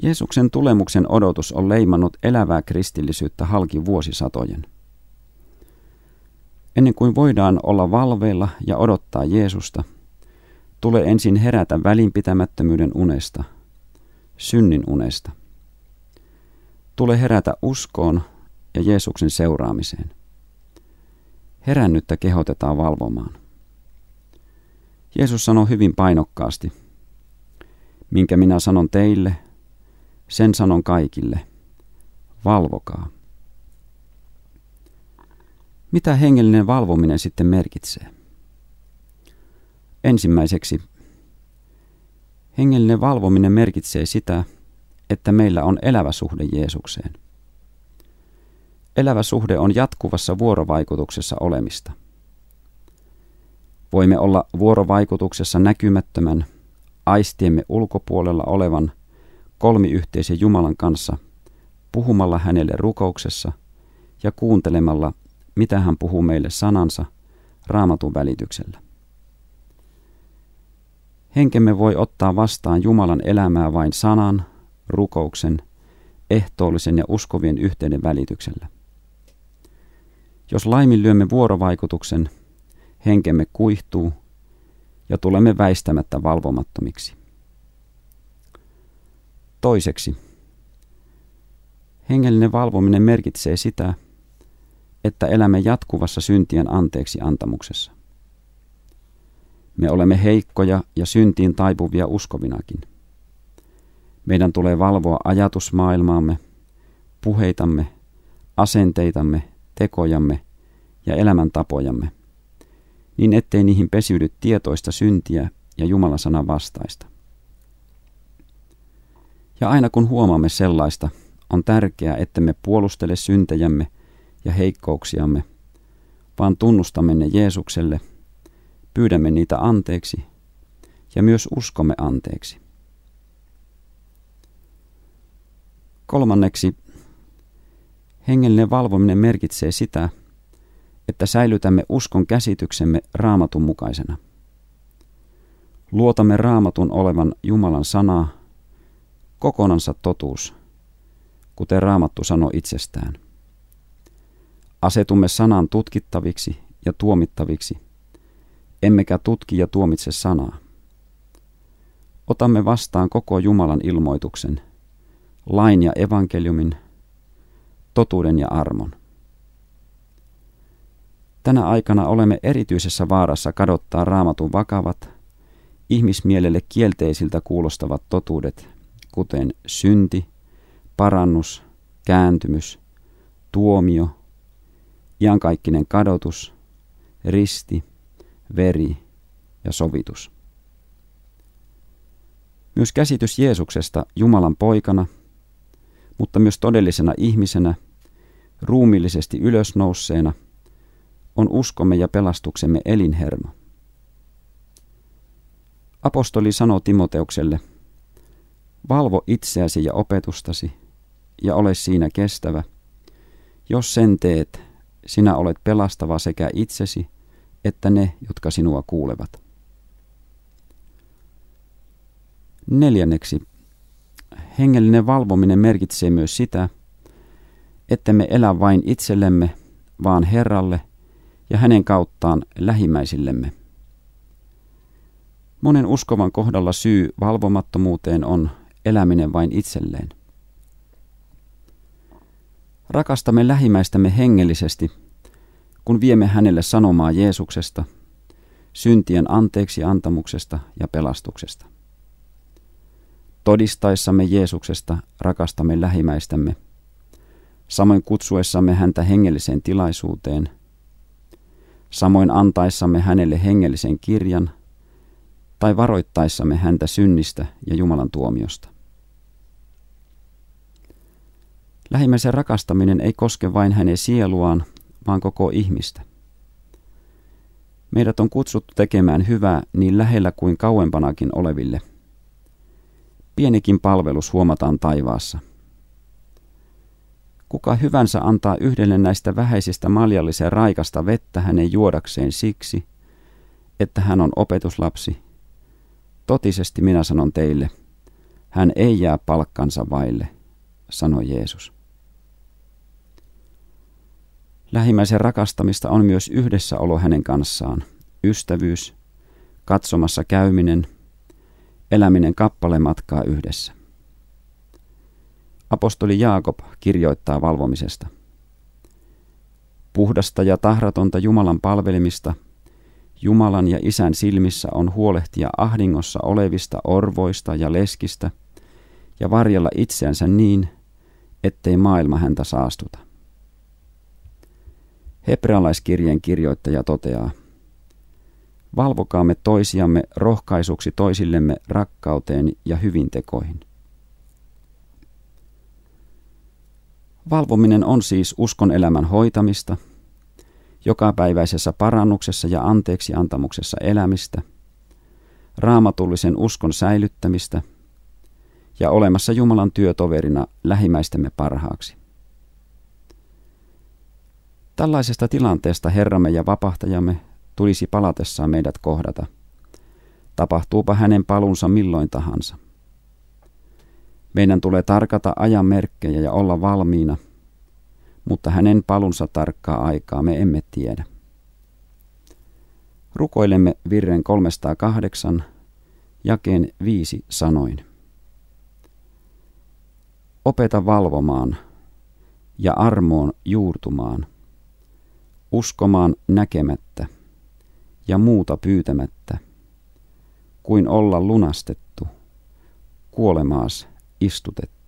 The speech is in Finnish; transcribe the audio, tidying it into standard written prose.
Jeesuksen tulemuksen odotus on leimannut elävää kristillisyyttä halki vuosisatojen. Ennen kuin voidaan olla valveilla ja odottaa Jeesusta, tulee ensin herätä välinpitämättömyyden unesta, synnin unesta. Tulee herätä uskoon ja Jeesuksen seuraamiseen. Herännyttä kehotetaan valvomaan. Jeesus sanoi hyvin painokkaasti, minkä minä sanon teille, sen sanon kaikille, valvokaa. Mitä hengellinen valvominen sitten merkitsee? Ensimmäiseksi, hengellinen valvominen merkitsee sitä, että meillä on elävä suhde Jeesukseen. Elävä suhde on jatkuvassa vuorovaikutuksessa olemista. Voimme olla vuorovaikutuksessa näkymättömän, aistiemme ulkopuolella olevan kolmiyhteisen Jumalan kanssa, puhumalla hänelle rukouksessa ja kuuntelemalla, mitä hän puhuu meille sanansa Raamatun välityksellä. Henkemme voi ottaa vastaan Jumalan elämää vain sanan, rukouksen, ehtoollisen ja uskovien yhteyden välityksellä. Jos laiminlyömme vuorovaikutuksen, henkemme kuihtuu ja tulemme väistämättä valvomattomiksi. Toiseksi, hengellinen valvominen merkitsee sitä, että elämme jatkuvassa syntien anteeksi antamuksessa. Me olemme heikkoja ja syntiin taipuvia uskovinakin. Meidän tulee valvoa ajatusmaailmaamme, puheitamme, asenteitamme, tekojamme ja elämäntapojamme, niin ettei niihin pesiydy tietoista syntiä ja Jumalan sanan vastaista. Ja aina kun huomaamme sellaista, on tärkeää, ettemme puolustele syntejämme ja heikkouksiamme, vaan tunnustamme ne Jeesukselle, pyydämme niitä anteeksi ja myös uskomme anteeksi. Kolmanneksi, hengellinen valvominen merkitsee sitä, että säilytämme uskon käsityksemme Raamatun mukaisena. Luotamme Raamatun olevan Jumalan sanaa, kokonansa totuus, kuten Raamattu sanoo itsestään. Asetumme sanan tutkittaviksi ja tuomittaviksi, emmekä tutki ja tuomitse sanaa. Otamme vastaan koko Jumalan ilmoituksen, lain ja evankeliumin, totuuden ja armon. Tänä aikana olemme erityisessä vaarassa kadottaa Raamatun vakavat, ihmismielelle kielteisiltä kuulostavat totuudet, kuten synti, parannus, kääntymys, tuomio, iankaikkinen kadotus, risti, veri ja sovitus. Myös käsitys Jeesuksesta Jumalan poikana, mutta myös todellisena ihmisenä, ruumiillisesti ylösnousseena, on uskomme ja pelastuksemme elinhermo. Apostoli sanoo Timoteukselle, valvo itseäsi ja opetustasi, ja ole siinä kestävä. Jos sen teet, sinä olet pelastava sekä itsesi, että ne, jotka sinua kuulevat. Neljänneksi, hengellinen valvominen merkitsee myös sitä, että me elä vain itsellemme, vaan Herralle ja hänen kauttaan lähimmäisillemme. Monen uskovan kohdalla syy valvomattomuuteen on eläminen vain itselleen. Rakastamme lähimmäistämme hengellisesti, kun viemme hänelle sanomaa Jeesuksesta, syntien anteeksi antamuksesta ja pelastuksesta. Todistaessamme Jeesuksesta rakastamme lähimmäistämme, samoin kutsuessamme häntä hengelliseen tilaisuuteen, samoin antaessamme hänelle hengellisen kirjan tai varoittaessamme häntä synnistä ja Jumalan tuomiosta. Lähimmäisen rakastaminen ei koske vain hänen sieluaan, vaan koko ihmistä. Meidät on kutsuttu tekemään hyvää niin lähellä kuin kauempanakin oleville. Pienikin palvelus huomataan taivaassa. Kuka hyvänsä antaa yhdelle näistä vähäisistä maljallisen raikasta vettä hänen juodakseen siksi, että hän on opetuslapsi, totisesti minä sanon teille, hän ei jää palkkansa vaille, sanoi Jeesus. Lähimmäisen rakastamista on myös yhdessäolo hänen kanssaan, ystävyys, katsomassa käyminen, eläminen kappalematkaa yhdessä. Apostoli Jaakob kirjoittaa valvomisesta. Puhdasta ja tahratonta Jumalan palvelemista Jumalan ja Isän silmissä on huolehtia ahdingossa olevista orvoista ja leskistä ja varjella itseänsä niin, ettei maailma häntä saastuta. Hebrealaiskirjeen kirjoittaja toteaa, valvokaamme toisiamme rohkaisuksi toisillemme rakkauteen ja hyvintekoihin. Valvominen on siis uskon elämän hoitamista, jokapäiväisessä parannuksessa ja anteeksiantamuksessa elämistä, raamatullisen uskon säilyttämistä ja olemassa Jumalan työtoverina lähimmäistemme parhaaksi. Tällaisesta tilanteesta Herramme ja vapahtajamme tulisi palatessaan meidät kohdata. Tapahtuupa hänen palunsa milloin tahansa. Meidän tulee tarkata ajan merkkejä ja olla valmiina, mutta hänen palunsa tarkkaa aikaa me emme tiedä. Rukoilemme virren 308, jakeen 5 sanoin. Opeta valvomaan ja armoon juurtumaan, uskomaan näkemättä ja muuta pyytämättä, kuin olla lunastettu, kuolemaas istutettu.